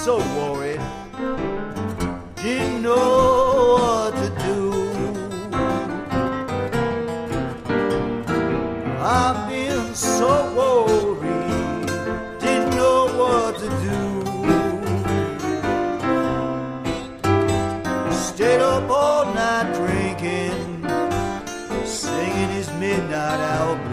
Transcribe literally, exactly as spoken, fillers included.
so worried, didn't know what to do. I've been so worried, didn't know what to do. Stayed up all night drinking, singing his midnight hour